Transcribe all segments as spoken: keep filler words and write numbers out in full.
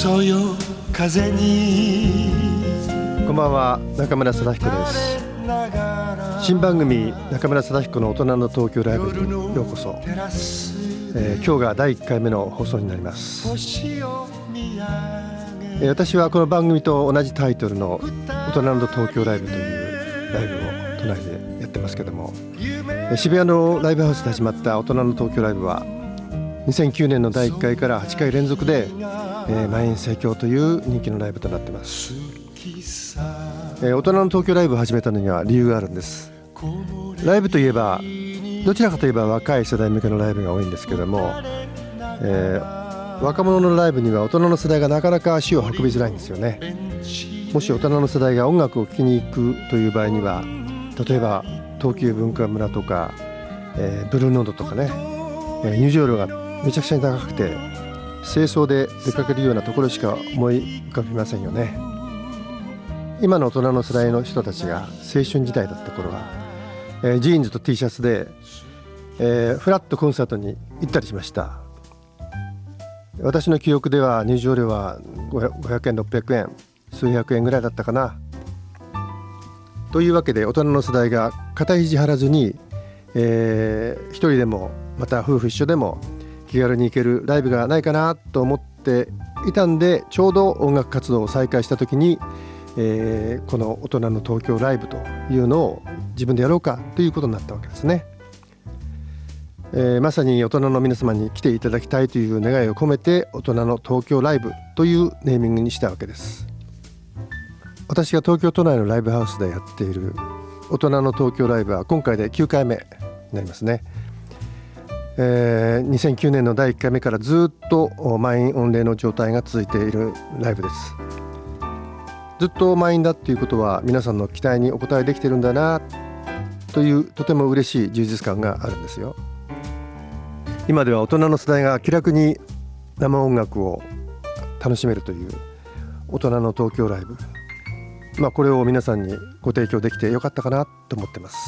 そよ風に。 こんばんは、中村貞彦です。新番組中村貞彦の大人の東京ライブにようこそ。えー、今日がだいいっかいめの放送になります。えー、私はこの番組と同じタイトルの大人の東京ライブというライブを都内でやってますけども、えー、渋谷のライブハウスで始まった大人の東京ライブはにせんきゅうねんのだいいっかいからはちかい連続で、えー、満員盛況という人気のライブとなっています。えー、大人の東京ライブを始めたのには理由があるんです。ライブといえばどちらかといえば若い世代向けのライブが多いんですけども、えー、若者のライブには大人の世代がなかなか足を運びづらいんですよね。もし大人の世代が音楽を聴きに行くという場合には、例えば東急文化村とか、えー、ブルーノードとかね、えー、入場料がめちゃくちゃに高くて清掃で出かけるようなところしか思い浮かびませんよね。今の大人の世代の人たちが青春時代だった頃は、えー、ジーンズと T シャツで、えー、フラットコンサートに行ったりしました。私の記憶では入場料はごひゃくえんろっぴゃくえん数百円ぐらいだったかな。というわけで大人の世代が肩肘張らずに、えー、一人でもまた夫婦一緒でも気軽に行けるライブがないかなと思っていたんで、ちょうど音楽活動を再開した時に、えー、この大人の東京ライブというのを自分でやろうかということになったわけですね。えー、まさに大人の皆様に来ていただきたいという願いを込めて大人の東京ライブというネーミングにしたわけです。私が東京都内のライブハウスでやっている大人の東京ライブは今回できゅうかいめになりますね。えー、にせんきゅうねんのだいいっかいめからずっと満員御礼の状態が続いているライブです。ずっと満員だっていうことは皆さんの期待にお応えできてるんだなというとても嬉しい充実感があるんですよ。今では大人の世代が気楽に生音楽を楽しめるという大人の東京ライブ、まあこれを皆さんにご提供できてよかったかなと思ってます。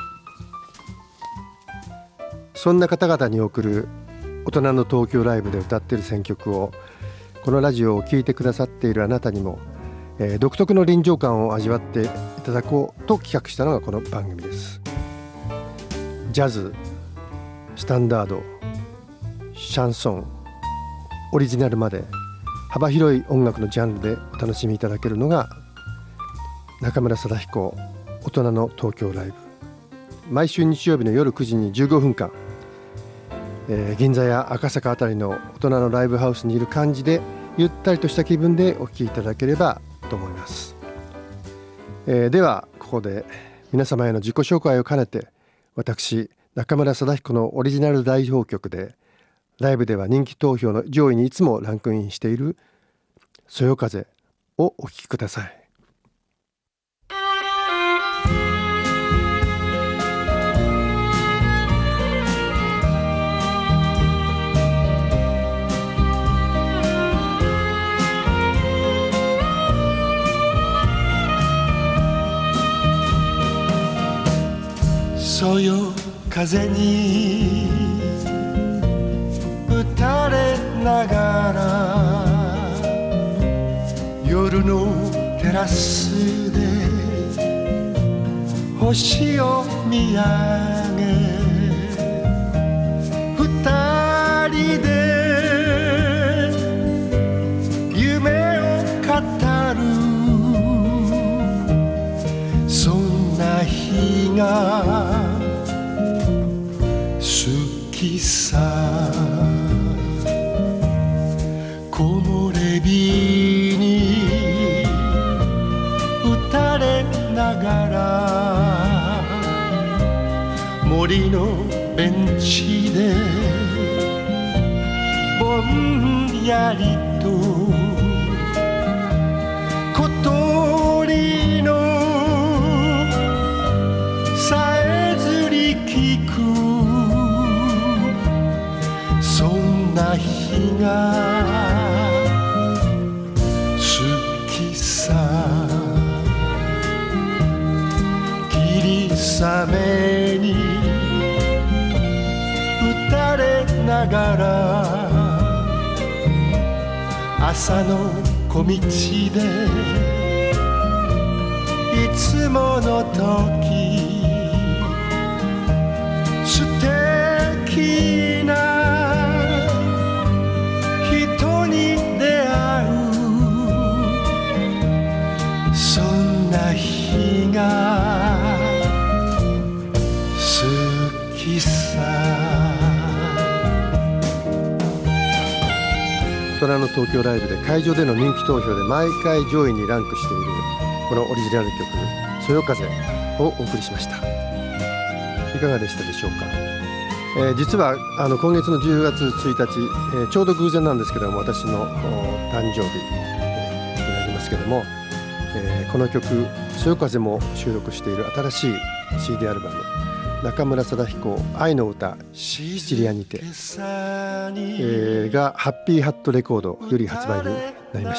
そんな方々に送る大人の東京ライブで歌っている選曲をこのラジオを聴いてくださっているあなたにも、えー、独特の臨場感を味わっていただこうと企画したのがこの番組です。ジャズ、スタンダード、シャンソン、オリジナルまで幅広い音楽のジャンルでお楽しみいただけるのが中村貞彦大人の東京ライブ。毎週日曜日の夜くじにじゅうごふんかん、えー、銀座や赤坂あたりの大人のライブハウスにいる感じでゆったりとした気分でお聴きいただければと思います。えー、ではここで皆様への自己紹介を兼ねて、私中村貞彦のオリジナル代表曲でライブでは人気投票の上位にいつもランクインしているそよ風をお聴きください。 そよ風に打たれながら夜のテラスで星を見上げ、二人で夢を語る、そんな日が好きさ。木漏れ日に打たれながら森のベンチでぼんやりと小鳥のさえずり聞く、そんな日が好きさ。霧雨に打たれながら明朝の小道でいつもの時素敵な人に出会うそんな日が好きさ。 大人の東京ライブで会場での人気投票で毎回上位にランクしているこのオリジナル曲「そよ風」をお送りしました。いかがでしたでしょうか。えー、実はあの今月のじゅうがつついたち、えー、ちょうど偶然なんですけども私の誕生日、えー、になりますけども、えー、この曲「そよ風」も収録している新しい シーディー アルバム中村貞彦愛の歌シチリアにて、えー、がハッピーハットレコードより発売になりました。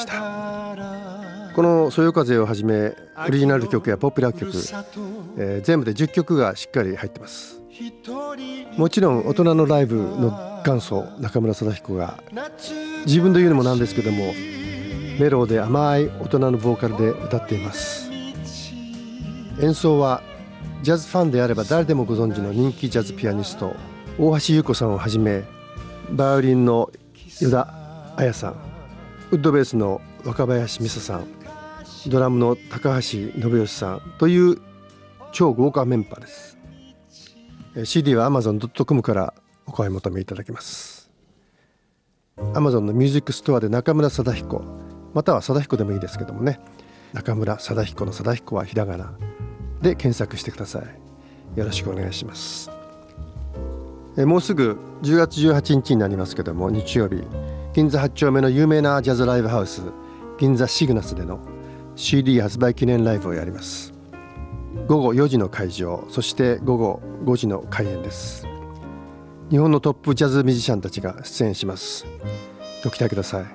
このそよ風をはじめオリジナル曲やポピュラー曲、えー、全部でじゅっきょくがしっかり入ってます。もちろん大人のライブの元祖中村貞彦が自分で言うのもなんですけどもメローで甘い大人のボーカルで歌っています。演奏はジャズファンであれば誰でもご存知の人気ジャズピアニスト大橋優子さんをはじめバイオリンの依田彩さん、ウッドベースの若林美沙さん、ドラムの高橋信義さんという超豪華メンバーです。 シーディー は アマゾンドットコム からお買い求めいただけます。 アマゾン のミュージックストアで中村貞彦または貞彦でもいいですけどもね、中村貞彦の貞彦はひらがなで検索してください。よろしくお願いします。えもうすぐじゅうがつじゅうはちにちになりますけども日曜日銀座はち丁目の有名なジャズライブハウス銀座シグナスでの シーディー 発売記念ライブをやります。ごごよじの会場、そしてごごごじの開演です。日本のトップジャズミュージシャンたちが出演します。ご期待ください。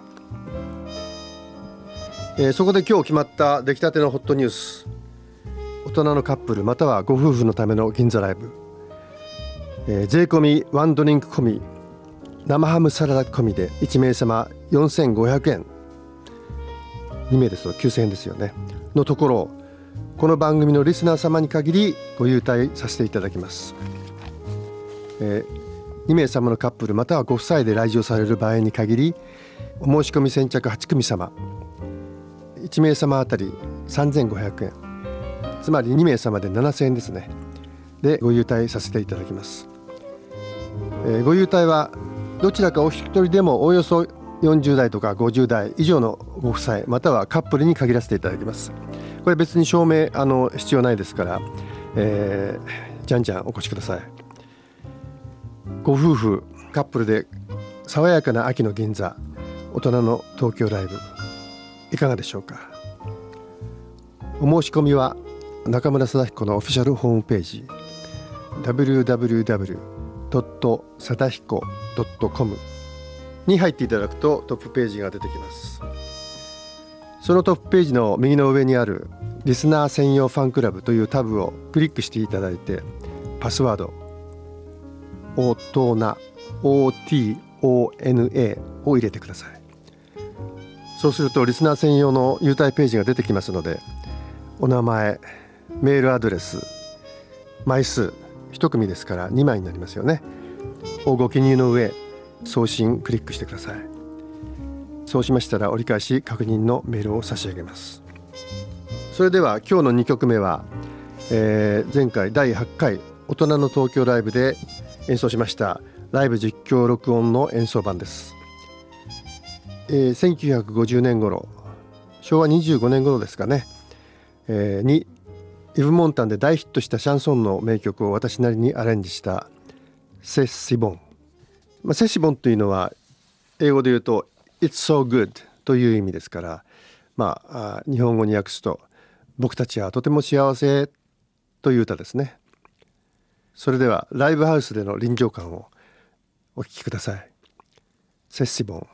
えー、そこで今日決まった出来たてのホットニュース、大人のカップルまたはご夫婦のための銀座ライブ、えー、税込みワンドリンク込み生ハムサラダ込みでいちめいさまよんせんごひゃくえん、にめいですときゅうせんえんですよねのところ、この番組のリスナー様に限りご優待させていただきます。えー、にめいさまのカップルまたはご夫妻で来場される場合に限りお申し込み先着はちくみさまいちめいさまあたりさんぜんごひゃくえん、つまりにめいさまでななせんえんですねでご優待させていただきます。えー、ご優待はどちらかお一人でもおおよそよんじゅうだいとかごじゅうだい以上のご夫妻またはカップルに限らせていただきます。これ別に証明あの必要ないですから、えー、じゃんじゃんお越しください。ご夫婦カップルで爽やかな秋の銀座、大人の東京ライブいかがでしょうか。お申し込みは中村貞彦のオフィシャルホームページ ダブリューダブリューダブリュードットサダヒコドットコム に入っていただくとトップページが出てきます。そのトップページの右の上にあるリスナー専用ファンクラブというタブをクリックしていただいてパスワードオトナ オーティーオーエヌエー を入れてください。そうするとリスナー専用の優待ページが出てきますので、お名前、メールアドレス、枚数一組ですからにまいになりますよねをご記入の上送信クリックしてください。そうしましたら折り返し確認のメールを差し上げます。それでは今日のにきょくめは、えー、前回だいはちかい大人の東京ライブで演奏しましたライブ実況録音の演奏版です。えー、せんきゅうひゃくごじゅうねん頃、しょうわにじゅうごねん頃ですかね、えー、にイヴ・モンタンで大ヒットしたシャンソンの名曲を私なりにアレンジしたセ・シボン、まあ、セ・シボンというのは英語で言うと It's so good という意味ですから、まあ、日本語に訳すと僕たちはとても幸せという歌ですね。それではライブハウスでの臨場感をお聴きください。セ・シボン。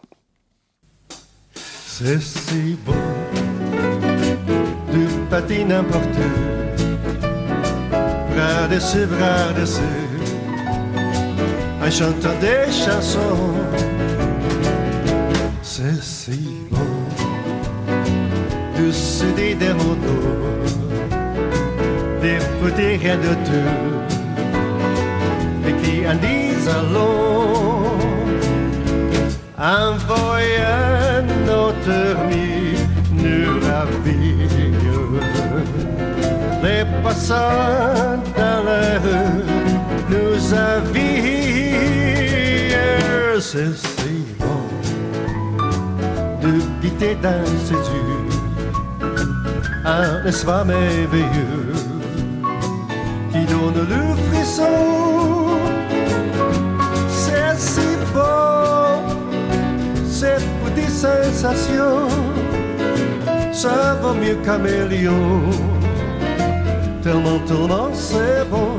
C'est si beau de pâter n'importe où, bras dessus, bras dessus, en chantant des chansons. C'est si bon de se dire des mots, des petits rien de tout, et qui en disent long, envoyant notre nuit nous ravir. Les passants dans la rue nous avirent. C'est si bon de guetter dans ses yeux un espoir merveilleux qui donne le frisson. C'est si bon, ces petites sensations, ça vaut mieux qu'un million. Tellement, tellement c'est bon.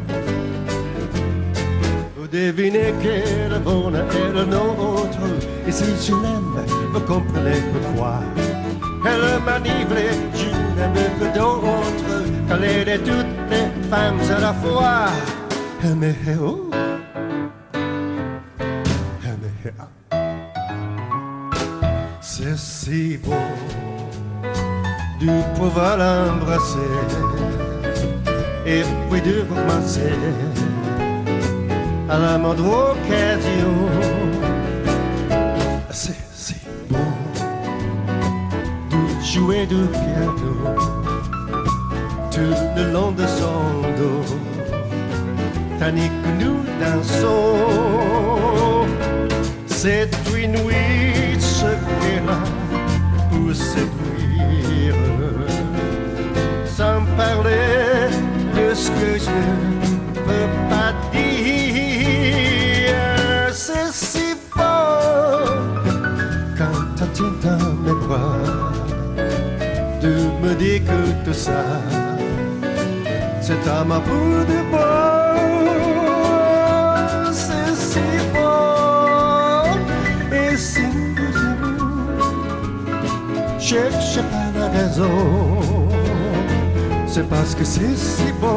Vous devinez quelle bonne est le nôtre. Et si je l'aime, vous comprenez pourquoi. Elle m'a nivelé, je n'aime que d'autres. Qu'elle aide toutes les femmes à la fois. Elle me hait haut, elle me hait haut. C'est si bon de pouvoir l'embrasser et puis de commencer à la moindre occasion. C'est si bon de jouer du piano tout le long de son dos, tandis que nous dansons. C'est une nuit secrète pour séduire, sans parler de ce que je ne peux pas dire. C'est si bon quand tu tiens dans mes bras, de me dire que tout ça c'est à ma bout de bois. C'est si bon, et si nous aimons, cherchez pas la raison. C'est parce que c'est si bon,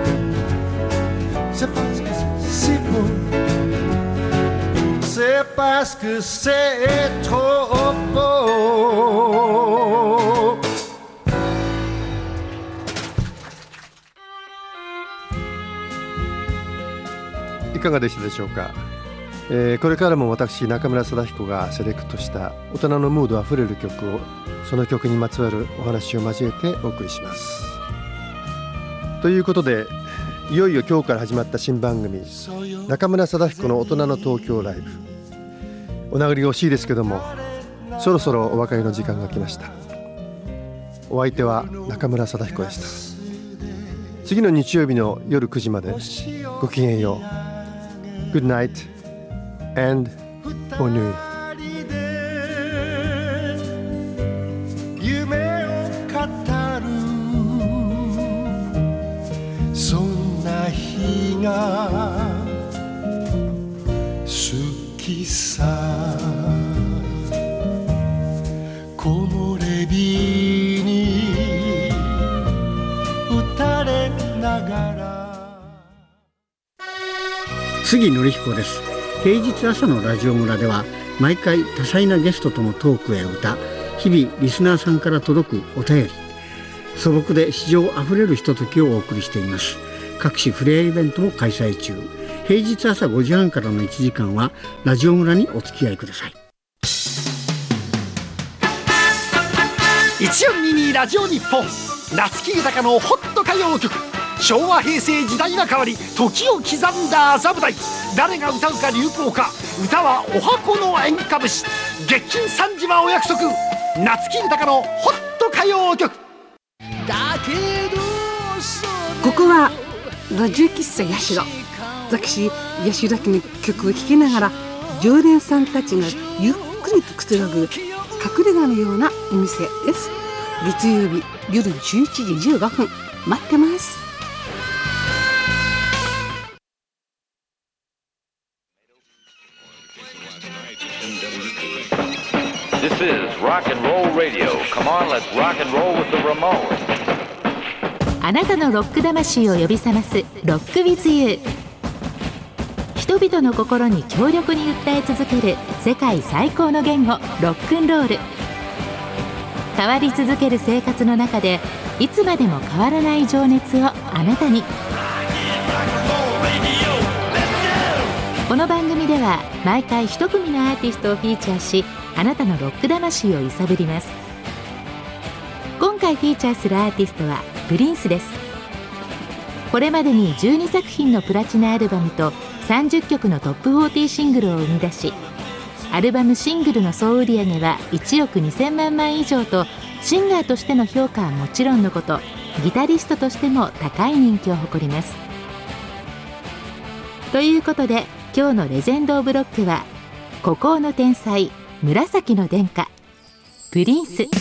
c'est parce que c'est si bon, c'est parce que c'est trop beau. いかがでしたでしょうか。えー、これからも私中村貞彦がセレクトした大人のムードあふれる曲を、その曲にまつわるお話を交えてお送りします。ということで、いよいよ今日から始まった新番組中村貞彦の大人の東京ライブ、お名残惜しいですけども、そろそろお別れの時間が来ました。お相手は中村貞彦でした。次の日曜日の夜くじまでごきげんよう。Good night and bonne nuit。 夢を語るそんな日が好きさ。木漏れ日に打たれながら。 杉則彦です。平日朝のラジオ村では毎回多彩なゲストとのトークや歌、日々リスナーさんから届くお便り、素朴で詩情あふれるひとときをお送りしています。各種フレアイベントも開催中。平日朝ごじはんからのいちじかんはラジオ村にお付き合いください。 いちよんににラジオ日本、夏木豊のホット歌謡曲。昭和平成時代が変わり時を刻んだ麻布台。誰が歌うか流行歌、歌はお箱の演歌節。月金さんじはお約束。夏木豊のホット歌謡曲。 ここはラジオ喫茶ヤシロ。私ヤシロの曲を聴きながら常連さんたちがゆっくりとくつろぐ隠れ家のようなお店です。月曜日夜じゅういちじじゅうごふん待ってます。 This is rock and roll radio. Come on, let's rock and roll with the Ramones. あなたのロック魂を呼び覚ますロック with you。 人々の心に強力に訴え続ける世界最高の言語、ロックンロール。変わり続ける生活の中でいつまでも変わらない情熱をあなたに。この番組では毎回一組のアーティストをフィーチャーし、あなたのロック魂を揺さぶります。今回フィーチャーするアーティストはプリンスです。これまでにじゅうにさく品のプラチナアルバムとさんじゅっきょくのトップフォーティーシングルを生み出し、アルバムシングルの総売上はいちおくにせんまんまい以上と、シンガーとしての評価はもちろんのこと、ギタリストとしても高い人気を誇ります。ということで今日のレジェンド・オブ・ロックは、孤高の天才、紫の殿下、プリンス。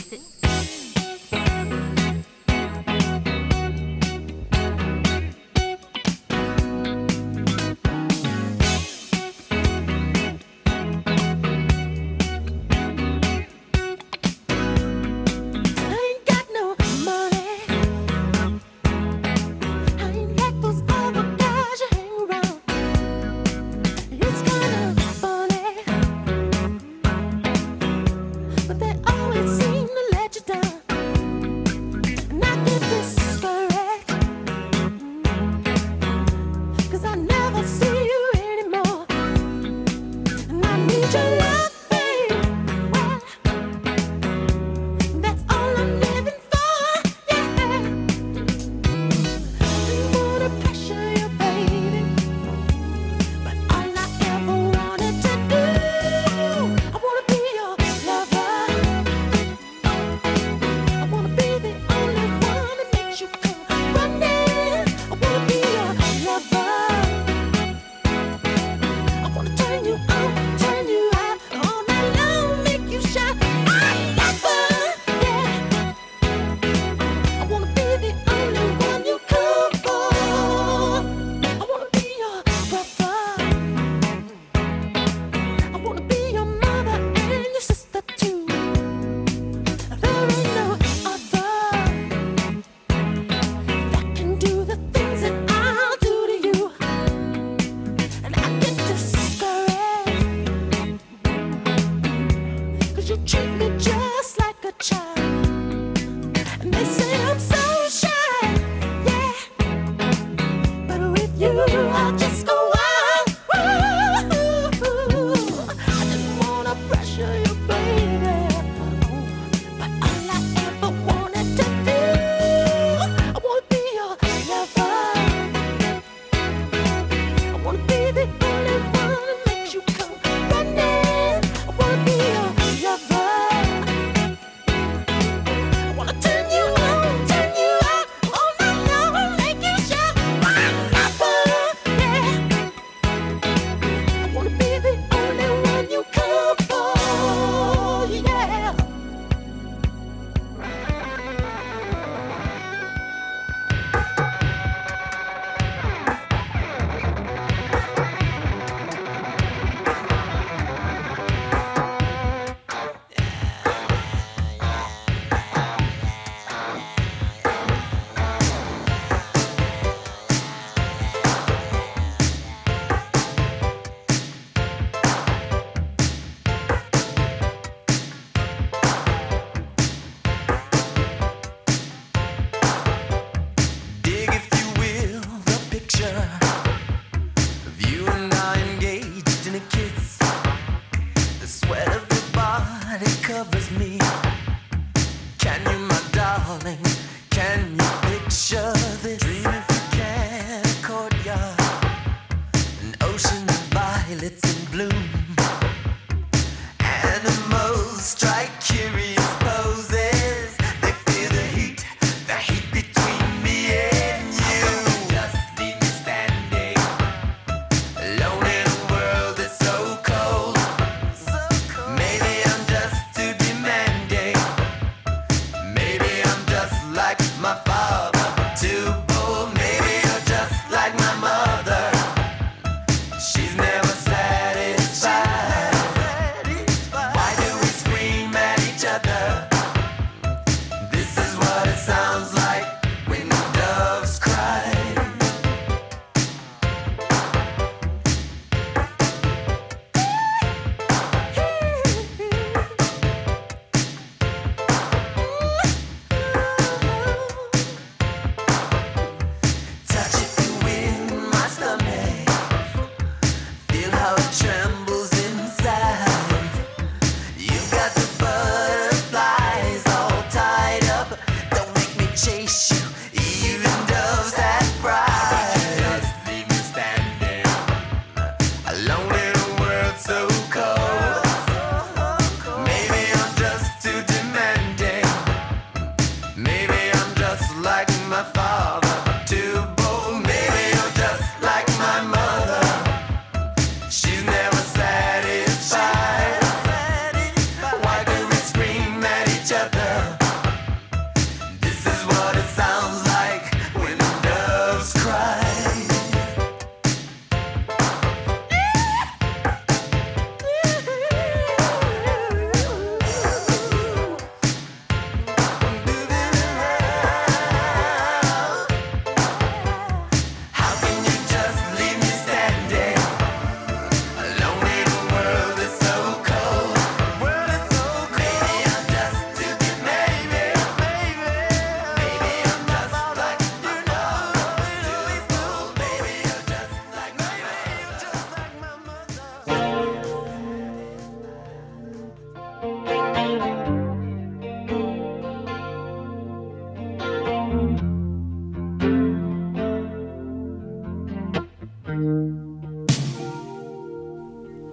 She's never satisfied.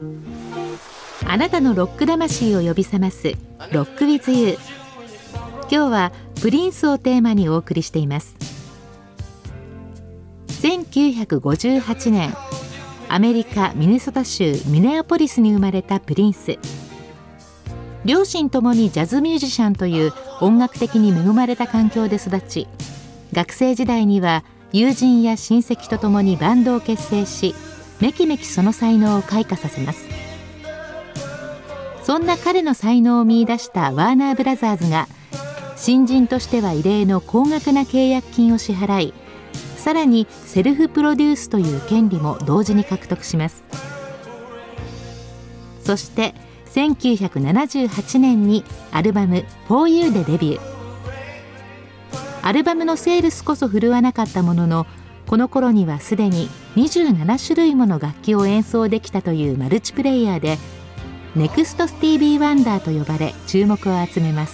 あなたのロック魂を呼び覚ますロック with you。 今日はプリンスをテーマにお送りしています。せんきゅうひゃくごじゅうはちねん、アメリカミネソタ州ミネアポリスに生まれたプリンス。両親ともにジャズミュージシャンという音楽的に恵まれた環境で育ち、学生時代には友人や親戚とともにバンドを結成し、めきめきその才能を開花させます。そんな彼の才能を見出したワーナーブラザーズが、新人としては異例の高額な契約金を支払い、さらにセルフプロデュースという権利も同時に獲得します。そしてせんきゅうひゃくななじゅうはちねんにアルバム フォーユー でデビュー。アルバムのセールスこそ振るわなかったものの、この頃にはすでににじゅうななしゅるいもの楽器を演奏できたというマルチプレイヤーで、ネクストスティービー・ワンダーと呼ばれ注目を集めます。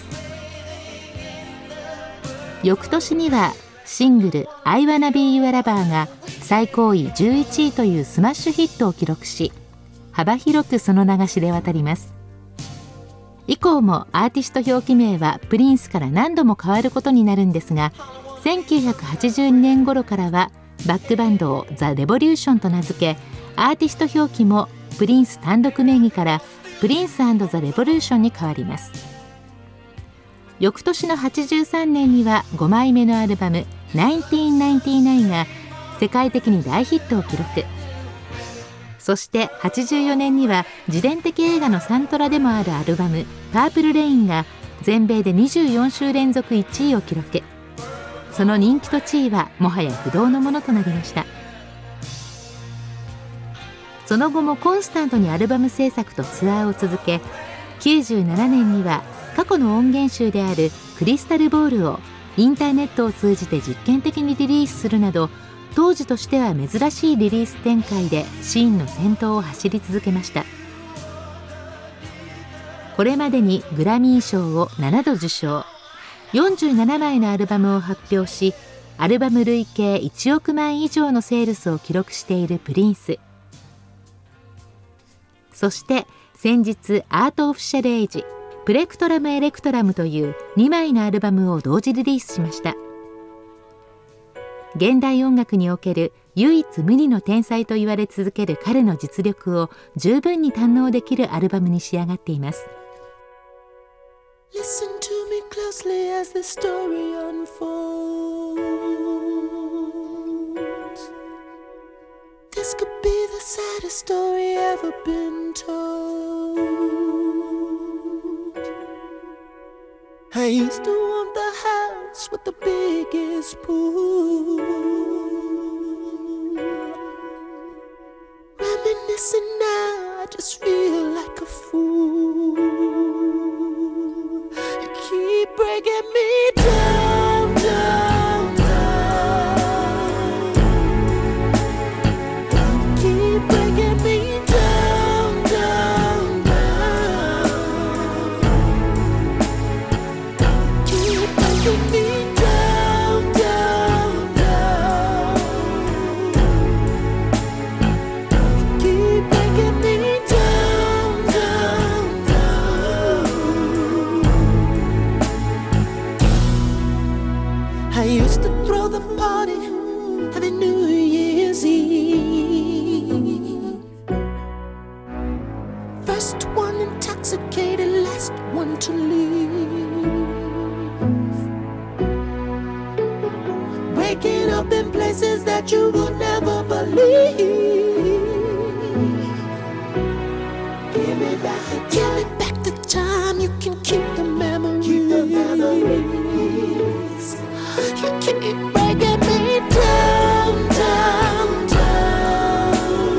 翌年にはシングル I Wanna Be Your Lover が最高位じゅういちいというスマッシュヒットを記録し、幅広くその流しで渡ります。以降もアーティスト表記名はプリンスから何度も変わることになるんですが、せんきゅうひゃくはちじゅうにねん頃からはバックバンドをザ・レボリューションと名付け、アーティスト表記もプリンス単独名義からプリンス&ザ・レボリューションに変わります。翌年のはちじゅうさんねんにはごまいめのアルバムせんきゅうひゃくきゅうじゅうきゅうが世界的に大ヒットを記録。そしてはちじゅうよねんには自伝的映画のサントラでもあるアルバムパープルレインが全米でにじゅうよんしゅう連続いちいを記録。その人気と地位はもはや不動のものとなりました。その後もコンスタントにアルバム制作とツアーを続け、きゅうじゅうななねんには過去の音源集であるクリスタルボールをインターネットを通じて実験的にリリースするなど、当時としては珍しいリリース展開でシーンの先頭を走り続けました。これまでにグラミー賞をななど受賞、よんじゅうななまいのアルバムを発表し、アルバム累計いちおくまい以上のセールスを記録しているプリンス。そして先日アート・オフィシャル・エイジ、プレクトラム・エレクトラムというにまいのアルバムを同時リリースしました。現代音楽における唯一無二の天才と言われ続ける彼の実力を十分に堪能できるアルバムに仕上がっています。 Listen to me closely as the story unfolds. This could be the saddest story ever been told. I used to want the house with the biggest pool. Reminiscing now, I just feel like a fool. You keep breaking me down, down, down. You keep breaking me down, down, down. Keep breaking me down, down, down. Keep breaking me down, down, down. I used to throw the party every New Year's Eve. First one intoxicated, last one to leave. Waking up in places that you would never believe. Give me back the time. Give me back the time. You can keep the memories. Keep the memories. You keep breaking me down, down, down.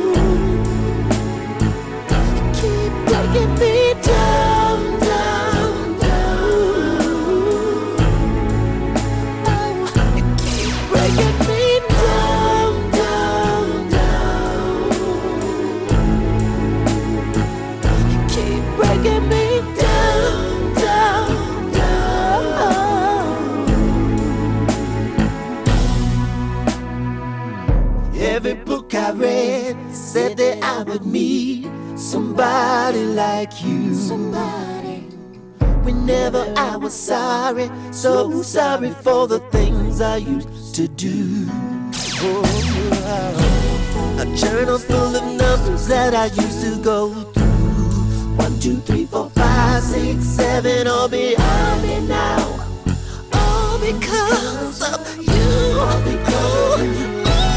You keep breaking me down, down, down. Oh, you keep breaking me down, I would meet somebody like you. Somebody. Whenever I was sorry, so sorry for the things I used to do. Oh, a journal full of numbers that I used to go through. One, two, three, four, five, six, seven, all behind me now. All because of you. All because of you.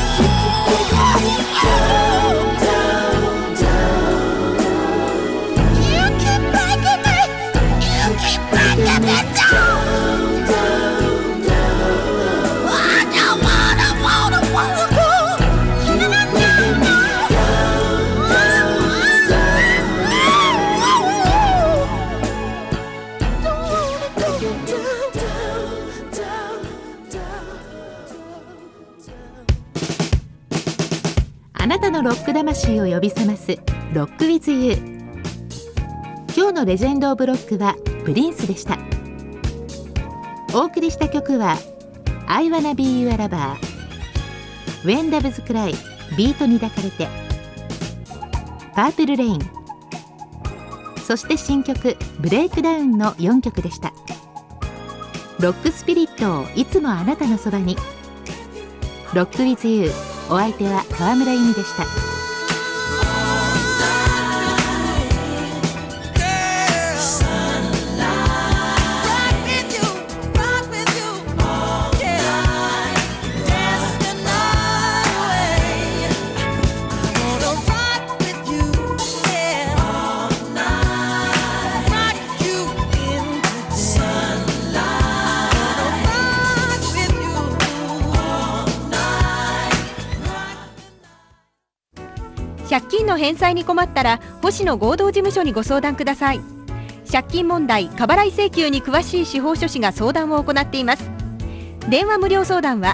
Down, down, down. You keep breaking me. You keep breaking me down, down, down. I don't wanna, wanna, wanna go. You breaking me down, down, down, down, down. あなたのロック魂を呼び覚ますロック with you。 今日のレジェンドオブロックはプリンスでした。お送りした曲は I wanna be your lover、 When Doves Cry、 ビートに抱かれて、パープルレイン、そして新曲ブレイクダウンのよんきょくでした。ロックスピリットをいつもあなたのそばに。ロック with you、 お相手は川村由美でした。 借金の返済に困ったら星野合同事務所にご相談ください。借金問題、過払い請求に詳しい司法書士が相談を行っています。電話無料相談は